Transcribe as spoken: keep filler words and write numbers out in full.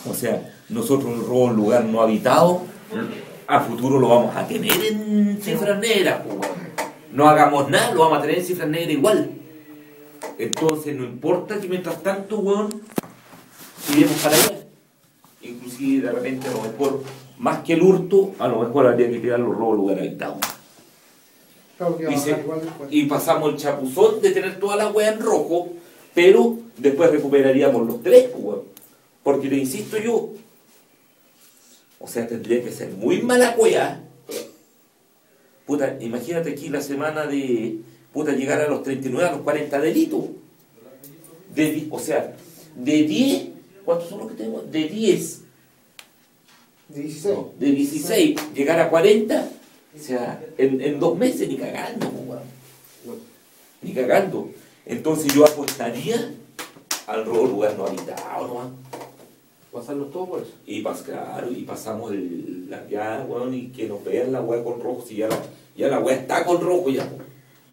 O sea, nosotros el robo en lugar no habitado, a futuro lo vamos a tener en cifras negras, pues, weón. No hagamos nada, lo vamos a tener en cifras negras igual. Entonces, no importa que mientras tanto, weón, iremos para allá. Inclusive, de repente, a lo mejor, más que el hurto, a lo mejor habría que tirar los robos en lugar habitado. Claro, que va a Y, se- bajar igual después. y pasamos el chapuzón de tener toda la wea en rojo, pero después recuperaríamos los tres, pues, weón. Porque te insisto yo, o sea, tendría que ser muy mala wea. Puta, imagínate aquí la semana de, puta, llegar a los treinta y nueve, a los cuarenta delitos. De, di- o sea, de diez, ¿cuántos son los que tenemos? De diez, dieciséis. no, de dieciséis, llegar a cuarenta, o sea, en, en dos meses ni cagando, pues, weón. Ni cagando. Entonces yo apostaría al robo lugar no habitado, ¿no? Pasarlos todos por eso. Y pas, claro, y pasamos el, la, ya, weón, y que nos vean la weá con rojo, si ya la, ya la weá está con rojo ya, pues.